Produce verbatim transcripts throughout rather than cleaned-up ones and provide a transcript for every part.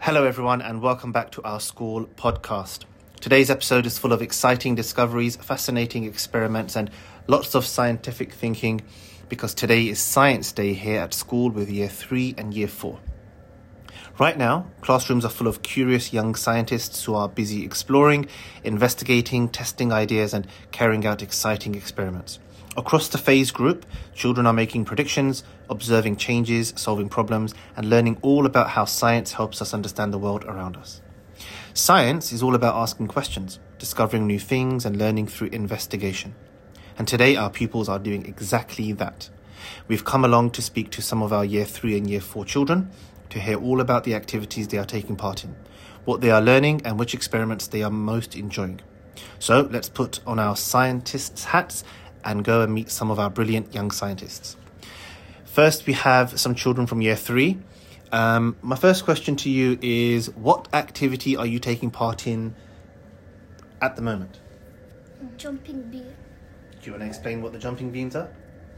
Hello everyone and welcome back to our school podcast. Today's episode is full of exciting discoveries, fascinating experiments and lots of scientific thinking because today is Science Day here at school with year three and year four. Right now, classrooms are full of curious young scientists who are busy exploring, investigating, testing ideas and carrying out exciting experiments. Across the phase group, children are making predictions, observing changes, solving problems, and learning all about how science helps us understand the world around us. Science is all about asking questions, discovering new things, and learning through investigation. And today our pupils are doing exactly that. We've come along to speak to some of our year three and year four children to hear all about the activities they are taking part in, what they are learning, and which experiments they are most enjoying. So let's put on our scientists' hats and go and meet some of our brilliant young scientists. First, we have some children from year three. Um, my first question to you is, what activity are you taking part in at the moment? Jumping beam. Do you want to explain what the jumping beams are?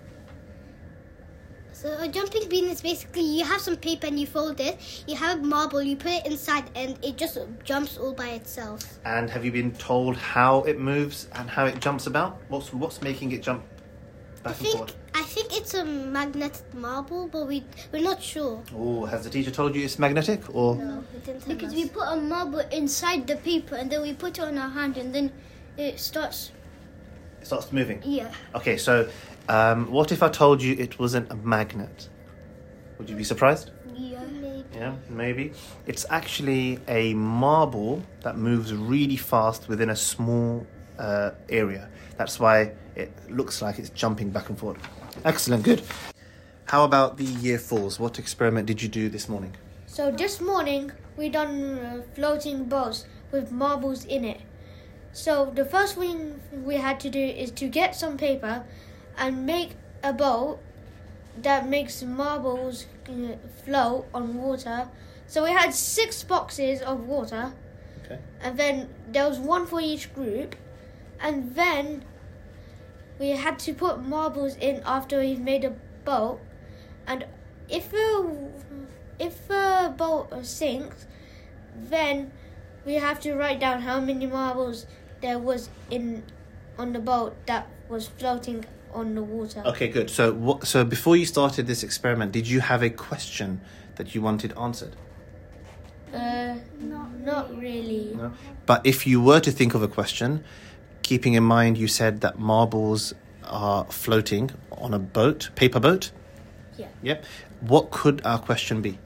So a jumping beam is basically you have some paper and you fold it, you have a marble, you put it inside and it just jumps all by itself. And have you been told how it moves and how it jumps about? What's what's making it jump back I and think forth? I think it's a magnetic marble, but we we're not sure. Oh, has the teacher told you it's magnetic or? No, it didn't tell Because us. we put a marble inside the paper and then we put it on our hand and then it starts. It starts moving. Yeah. Okay, so um, what if I told you it wasn't a magnet? Would you be surprised? Yeah. Maybe. Yeah, maybe. It's actually a marble that moves really fast within a small uh, area. That's why it looks like it's jumping back and forth. Excellent, good. How about the year fours? What experiment did you do this morning? So this morning we done uh, floating boats with marbles in it. So the first thing we had to do is to get some paper and make a boat that makes marbles uh, float on water. So we had six boxes of water. Okay. And then there was one for each group. And then we had to put marbles in after we made a boat. And if a, if a boat sinks, then we have to write down how many marbles there was in on the boat that was floating on the water. Okay, good. So, what, so before you started this experiment, did you have a question that you wanted answered? Uh, not, not really. No. But if you were to think of a question, keeping in mind you said that marbles are floating on a boat, paper boat. Yeah. Yep. What could our question be?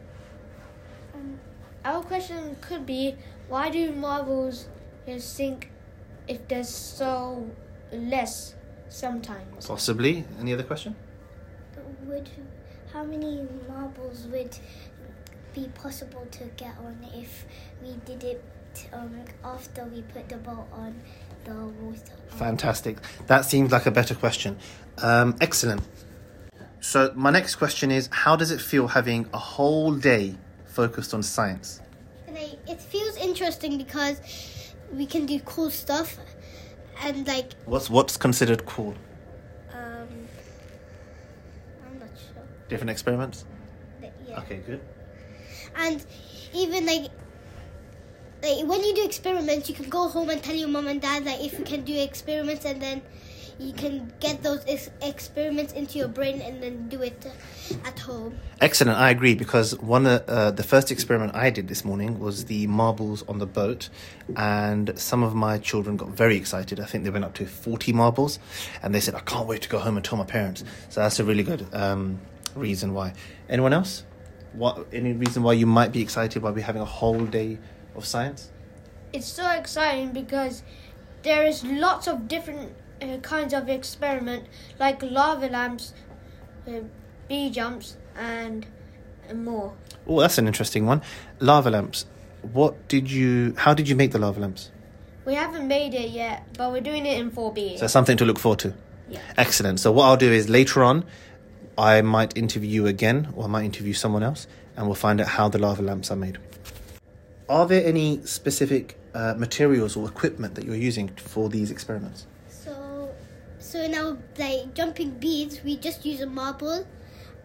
Our question could be, why do marbles uh, sink if there's so less sometimes? Possibly. Any other question? Would how many marbles would be possible to get on if we did it um, after we put the boat on the water? Fantastic. That seems like a better question. Um, excellent. So my next question is, how does it feel having a whole day focused on science? Like, it feels interesting because we can do cool stuff and like What's what's considered cool? um I'm not sure. Different experiments? But yeah. Okay, good. And even like like when you do experiments, you can go home and tell your mom and dad like if you can do experiments, and then you can get those ex- experiments into your brain and then do it at home. Excellent, I agree, because one of uh, the first experiment I did this morning was the marbles on the boat, and some of my children got very excited. I think they went up to forty marbles, and they said, I can't wait to go home and tell my parents. So that's a really good um, reason why. Anyone else? What? Any reason why you might be excited by we having a whole day of science? It's so exciting because there is lots of different uh, kinds of experiment, like lava lamps, uh, bee jumps, and, and more. Oh, that's an interesting one. Lava lamps. What did you? How did you make the lava lamps? We haven't made it yet, but we're doing it in four B. So something to look forward to. Yeah. Excellent. So what I'll do is later on, I might interview you again, or I might interview someone else, and we'll find out how the lava lamps are made. Are there any specific uh, materials or equipment that you're using for these experiments? So so in our like jumping beads, we just use a marble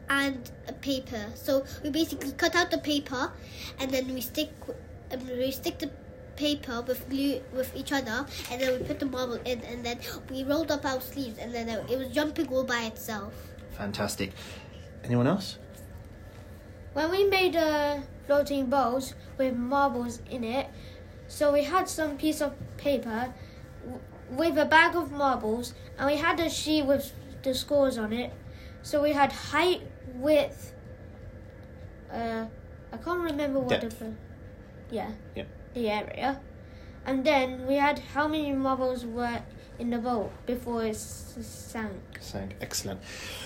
and a paper. So we basically cut out the paper, and then we stick um, we stick the paper with glue with each other, and then we put the marble in, and then we rolled up our sleeves, and then it was jumping all by itself. Fantastic. Anyone else? When we made uh, floating bowls with marbles in it, so we had some piece of paper w- with a bag of marbles, and we had a sheet with the scores on it. So we had height, width, uh, I can't remember what Depth. the, yeah, Yep. the area. And then we had how many marbles were in the bowl before it s- sank. Sank. Excellent.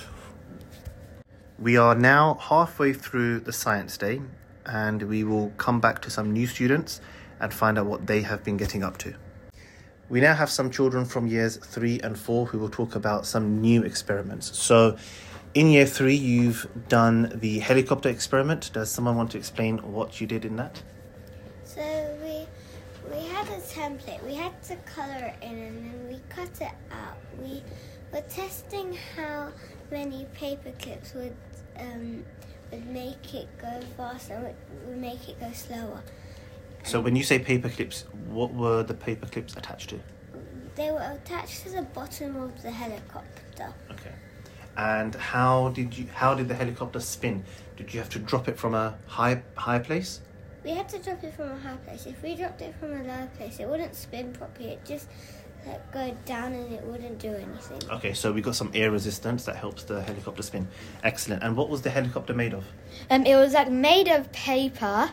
We are now halfway through the science day, and we will come back to some new students and find out what they have been getting up to. We now have some children from years three and four who will talk about some new experiments. So in year three, you've done the helicopter experiment. Does someone want to explain what you did in that? So we we had a template. We had to colour it in, and then we cut it out. We were testing how many paper clips would um, would make it go faster, would, would make it go slower. So when you say paper clips, what were the paper clips attached to? They were attached to the bottom of the helicopter. Okay. And how did you? How did the helicopter spin? Did you have to drop it from a high high place? We had to drop it from a high place. If we dropped it from a low place, it wouldn't spin properly. It just like go down and it wouldn't do anything. Okay, so we got some air resistance that helps the helicopter spin. Excellent. And what was the helicopter made of? Um, it was like made of paper.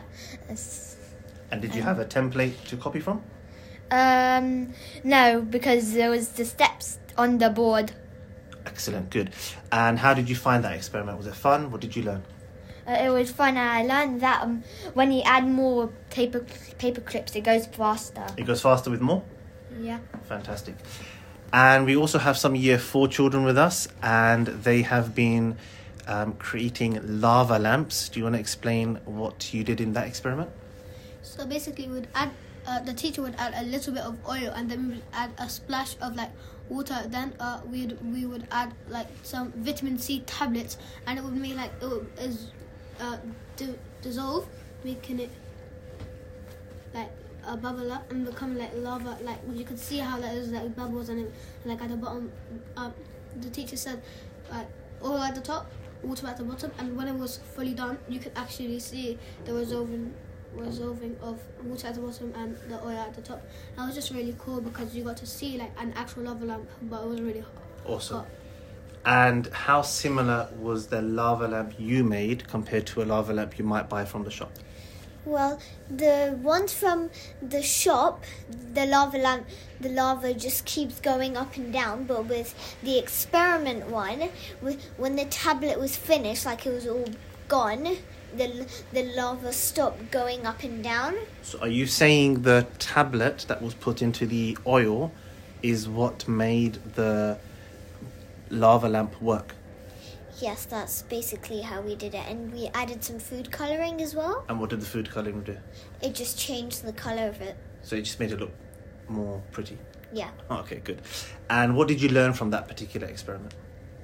And did you have a template to copy from? Um, no, because there was the steps on the board. Excellent, good. And how did you find that experiment? Was it fun? What did you learn? Uh, it was fun, and I learned that um, when you add more paper paper clips, it goes faster. It goes faster with more? Yeah. Fantastic. And we also have some year four children with us, and they have been um, creating lava lamps. Do you want to explain what you did in that experiment? So basically, we would add. Uh, the teacher would add a little bit of oil, and then we would add a splash of like water. Then uh, we would we would add like some vitamin C tablets, and it would make like it would, is uh, di- dissolve, making it like a bubble up and become like lava. Like you could see how like, there's like bubbles, and it, like at the bottom, uh, the teacher said like oil at the top, water at the bottom, and when it was fully done, you could actually see the resolving. resolving of water at the bottom and the oil at the top. That was just really cool because you got to see like an actual lava lamp, but it was really hot. Awesome. hot. And how similar was the lava lamp you made compared to a lava lamp you might buy from the shop? Well, the ones from the shop, the lava lamp, the lava just keeps going up and down. But with the experiment one, with, when the tablet was finished, like it was all gone, the the lava stopped going up and down. So are you saying the tablet that was put into the oil is what made the lava lamp work? Yes, that's basically how we did it. And we added some food colouring as well. And what did the food colouring do? It just changed the colour of it. So it just made it look more pretty? Yeah. Oh, okay, good. And what did you learn from that particular experiment?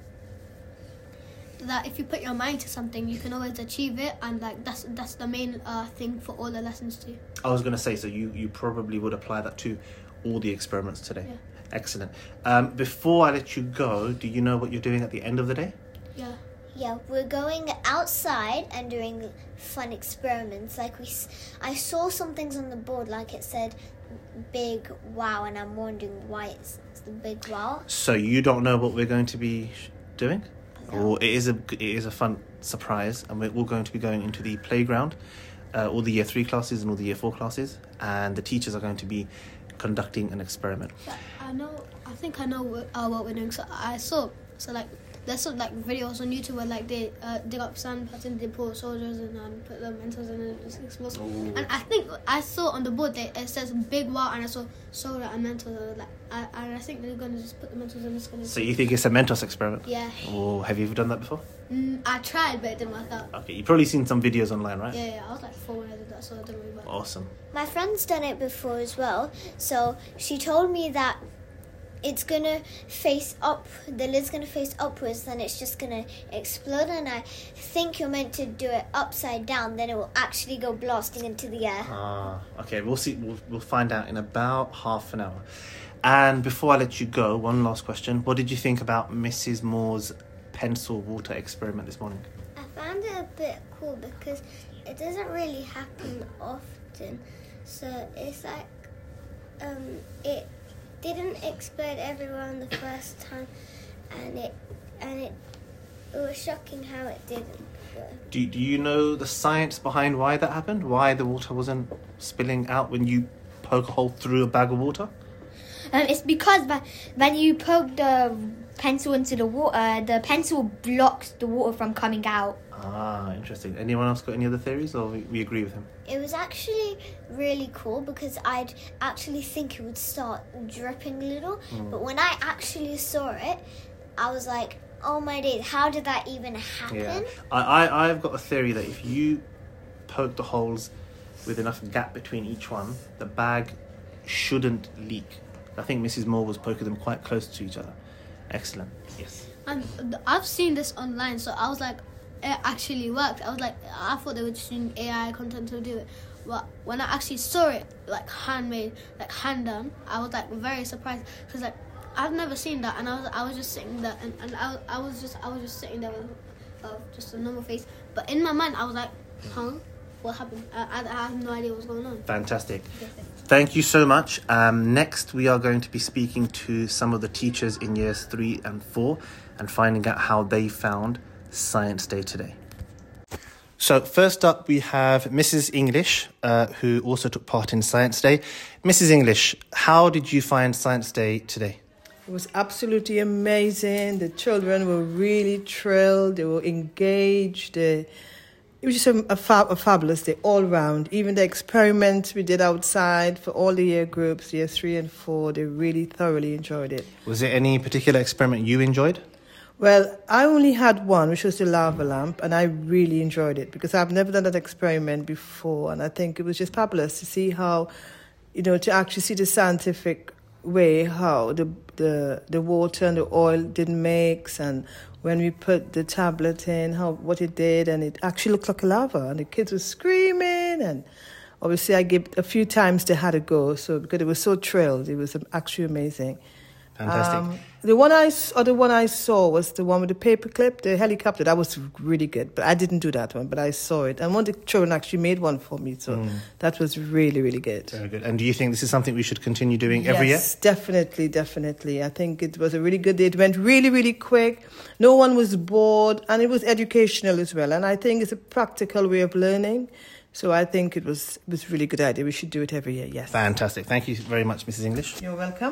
That if you put your mind to something, you can always achieve it, and like that's that's the main uh, thing for all the lessons too. I was going to say, so you, you probably would apply that to all the experiments today. Yeah. Excellent. Um, before I let you go, do you know what you're doing at the end of the day? Yeah. Yeah, we're going outside and doing fun experiments. Like we, s- I saw some things on the board, like it said big wow, and I'm wondering why it's, it's the big wow. So you don't know what we're going to be sh- doing? No. Or it is a it is a fun surprise, and we're all going to be going into the playground, uh, all the year three classes and all the year four classes, and the teachers are going to be conducting an experiment. But I know. I think I know what, uh, what we're doing. So I saw. So like there's some like videos on YouTube where like they uh, dig up sand, put in, they pour soldiers and um, put the Mentos in and it just explodes. Ooh. And I think I saw on the board that it says big wow, and I saw soda and Mentos. I was like, I, and I think they're gonna just put the Mentos in. It's gonna. So you think it's a Mentos experiment? Yeah. Or have you ever done that before? Mm, I tried, but it didn't work out. Okay, you've probably seen some videos online, right? Yeah, yeah. I was like four when I did that, so it didn't really work. Awesome. My friend's done it before as well. So she told me that it's gonna face up, the lid's gonna face upwards, then it's just gonna explode. And I think you're meant to do it upside down, then it will actually go blasting into the air. Ah, okay. We'll see. We'll, we'll find out in about half an hour. And before I let you go, one last question. What did you think about Missus Moore's pencil water experiment this morning? I found it a bit cool because it doesn't really happen often. So it's like um, it didn't explode everywhere on the first time, and it and it it was shocking how it didn't. But Do, do you know the science behind why that happened? Why the water wasn't spilling out when you poke a hole through a bag of water? Um, it's because when, when you poke the pencil into the water, the pencil blocks the water from coming out. Ah, interesting. Anyone else got any other theories, or we, we agree with him? It was actually really cool because I'd actually think it would start dripping a little, Mm. but when I actually saw it, I was like, oh my days, how did that even happen? Yeah. I, I, I've got a theory that if you poke the holes with enough gap between each one, the bag shouldn't leak. I think Missus Moore was poking them quite close to each other. Excellent. Yes. And I've seen this online, so I was like, it actually worked. I was like, I thought they were just using A I content to do it. But when I actually saw it, like handmade, like hand done, I was like very surprised because like I've never seen that, and I was I was just sitting there, and, and I, I was just I was just sitting there with uh, just a normal face. But in my mind, I was like, huh? What happened? I, I, I have no idea what's going on. Fantastic. Thank you so much. Um, next, we are going to be speaking to some of the teachers in years three and four and finding out how they found Science Day today. So first up, we have Missus English, uh, who also took part in Science Day. Missus English, how did you find Science Day today? It was absolutely amazing. The children were really thrilled. They were engaged. They, it was just a, a, fab, a fabulous day all round. Even the experiments we did outside for all the year groups, year three and four, they really thoroughly enjoyed it. Was there any particular experiment you enjoyed? Well, I only had one, which was the lava lamp, and I really enjoyed it because I've never done that experiment before, and I think it was just fabulous to see how, you know, to actually see the scientific way how the the the water and the oil didn't mix, and when we put the tablet in, how what it did, and it actually looked like lava, and the kids were screaming, and obviously I gave a few times they had to go, so because they were so thrilled, it was actually amazing. Fantastic. Um, the one I or the one I saw was the one with the paperclip, the helicopter. That was really good, but I didn't do that one. But I saw it, and one of the children actually made one for me, so mm. that was really, really good. Very good. And do you think this is something we should continue doing every year? Yes, definitely, definitely. I think it was a really good day. It went really, really quick. No one was bored, and it was educational as well. And I think it's a practical way of learning. So I think it was it was a really good idea. We should do it every year. Yes. Fantastic. Thank you very much, Missus English. You're welcome.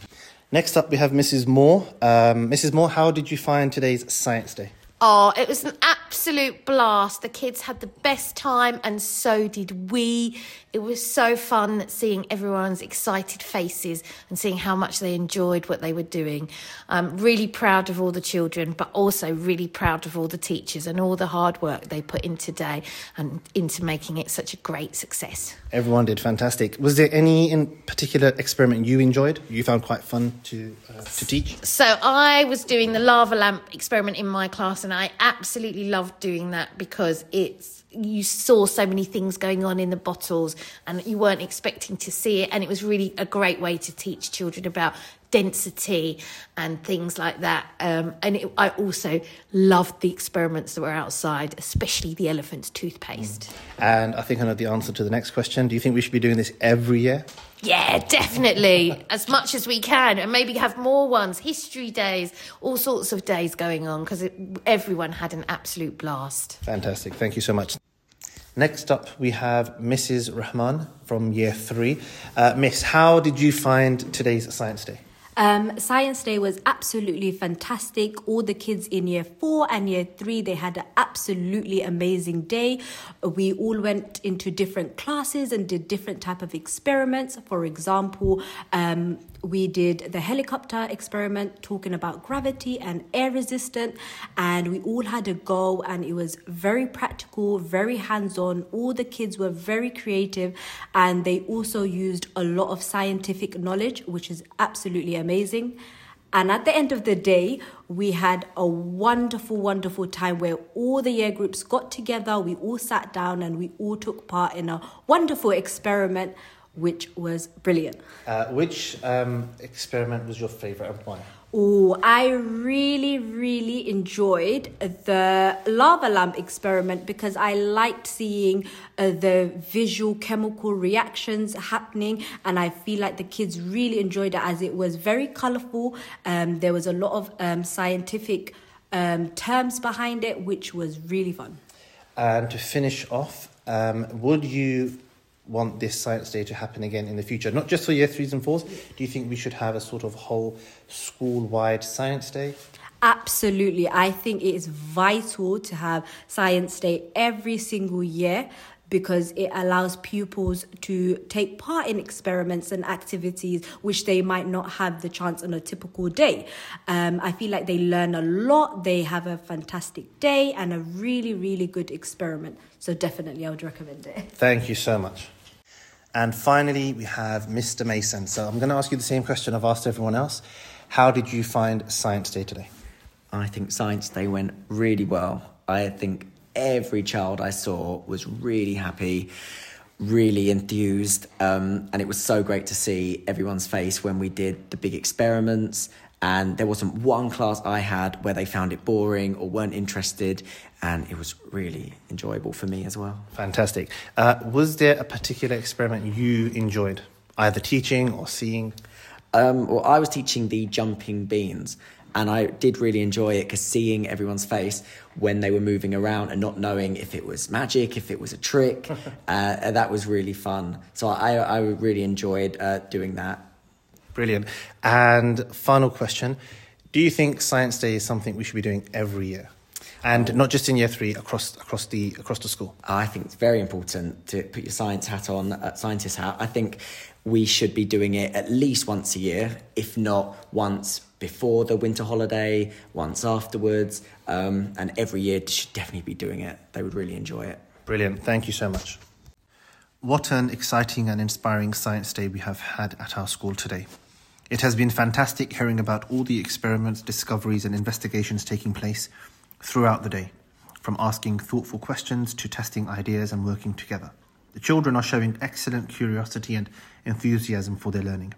Next up, we have Missus Moore. Um, Missus Moore, how did you find today's Science Day? Oh, it was an absolute blast. The kids had the best time and so did we. It was so fun seeing everyone's excited faces and seeing how much they enjoyed what they were doing. I'm really proud of all the children, but also really proud of all the teachers and all the hard work they put in today and into making it such a great success. Everyone did fantastic. Was there any in particular experiment you enjoyed, you found quite fun to uh, to teach? So I was doing the lava lamp experiment in my class, and I absolutely loved doing that because it's you saw so many things going on in the bottles and you weren't expecting to see it, and it was really a great way to teach children about density and things like that. Um, and it, I also loved the experiments that were outside, especially the elephant's toothpaste. Mm. And I think I know the answer to the next question. Do you think we should be doing this every year? Yeah, definitely. As much as we can, and maybe have more ones, history days, all sorts of days going on, because everyone had an absolute blast. Fantastic. Thank you so much. Next up, we have Missus Rahman from year three. Uh, Miss, how did you find today's Science Day? Um, Science Day was absolutely fantastic. All the kids in year four and year three, they had an absolutely amazing day. We all went into different classes and did different type of experiments. For example, um, we did the helicopter experiment talking about gravity and air resistant, and we all had a go, and it was very practical, very hands-on. All the kids were very creative, and they also used a lot of scientific knowledge, which is absolutely amazing. And at the end of the day, we had a wonderful, wonderful time where all the year groups got together, we all sat down and we all took part in a wonderful experiment, which was brilliant. Uh, which um, experiment was your favourite and why? Oh, I really, really enjoyed the lava lamp experiment because I liked seeing uh, the visual chemical reactions happening, and I feel like the kids really enjoyed it as it was very colourful. Um, there was a lot of um, scientific um, terms behind it, which was really fun. And to finish off, um, would you want this science day to happen again in the future, not just for year threes and fours? Do you think we should have a sort of whole school-wide science day? Absolutely. I think it is vital to have science day every single year because it allows pupils to take part in experiments and activities which they might not have the chance on a typical day. Um, I feel like they learn a lot, they have a fantastic day and a really, really good experiment. So definitely I would recommend it. Thank you so much. And finally, we have Mister Mason. So I'm going to ask you the same question I've asked everyone else. How did you find Science Day today? I think Science Day went really well. I think every child I saw was really happy, really enthused, um, and it was so great to see everyone's face when we did the big experiments. And there wasn't one class I had where they found it boring or weren't interested, and it was really enjoyable for me as well. Fantastic. Uh, was there a particular experiment you enjoyed, either teaching or seeing? Um, well, I was teaching the jumping beans, and I did really enjoy it because seeing everyone's face when they were moving around and not knowing if it was magic, if it was a trick, uh, that was really fun. So I, I really enjoyed uh, doing that. Brilliant. And final question, do you think Science Day is something we should be doing every year? And not just in year three, across across the across the school? I think it's very important to put your science hat on, uh, scientist hat. I think we should be doing it at least once a year, if not once before the winter holiday, once afterwards, um, and every year should definitely be doing it. They would really enjoy it. Brilliant. Thank you so much. What an exciting and inspiring Science Day we have had at our school today. It has been fantastic hearing about all the experiments, discoveries and investigations taking place throughout the day, from asking thoughtful questions to testing ideas and working together. The children are showing excellent curiosity and enthusiasm for their learning.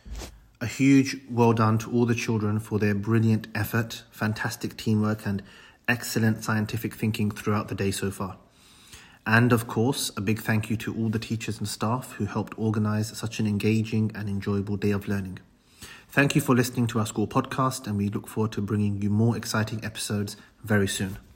A huge well done to all the children for their brilliant effort, fantastic teamwork and excellent scientific thinking throughout the day so far. And of course, a big thank you to all the teachers and staff who helped organise such an engaging and enjoyable day of learning. Thank you for listening to our school podcast, and we look forward to bringing you more exciting episodes very soon.